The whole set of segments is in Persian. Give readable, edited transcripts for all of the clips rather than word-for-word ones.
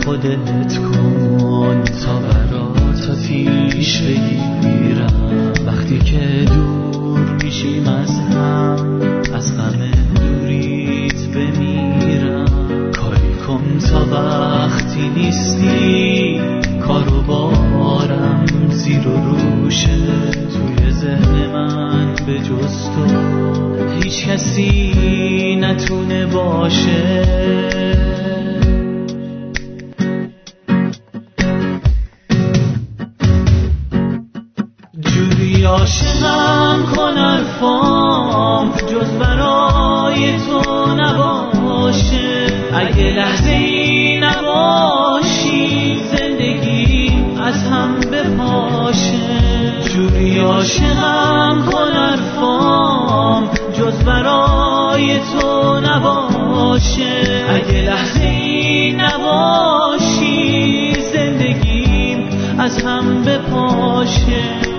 خودت کن تا برات آتیش بگیرم. وقتی که دور میشیم از هم، از غم دوریت بمیرم. کاری کن تا وقتی نیستی کارو بارم زیر و روشه. توی ذهن من به جز تو هیچ کسی نتونه باشه. جوری عاشقم کن حرفام جز برای تو نباشه. اگه لحظه ای نباشی زندگیم از هم بپاشه. جوری عاشقم کن حرفام جز برای تو نباشه. اگه لحظه ای نباشی زندگیم از هم بپاشه.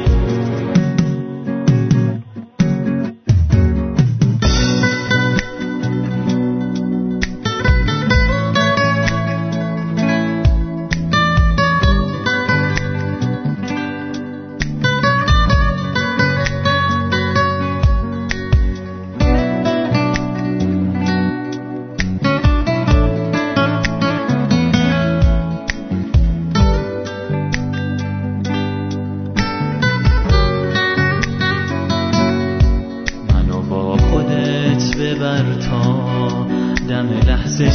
ببر تا دم لحظه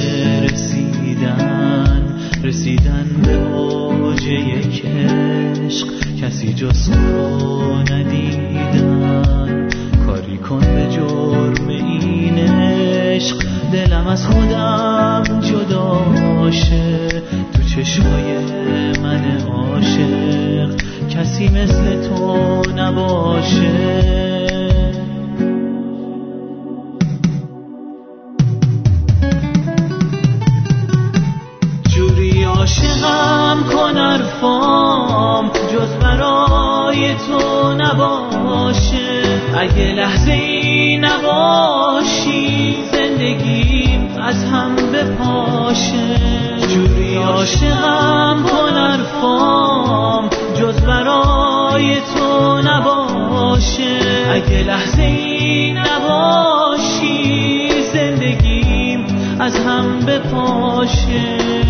رسیدن به اوج یک عشق. کسی جز تو ندیدن. کاری کن به جرم این عشق دلم از خودم جدا شه. تو چشمای من عاشق کسی مثل تو نباشه. عاشقم کن حرفام جز برای تو نباشه. اگه لحظه ای نباشی زندگیم از هم بپاشه. جوری عاشقم کن حرفام جز برای تو نباشه. اگه لحظه ای نباشی زندگیم از هم بپاشه.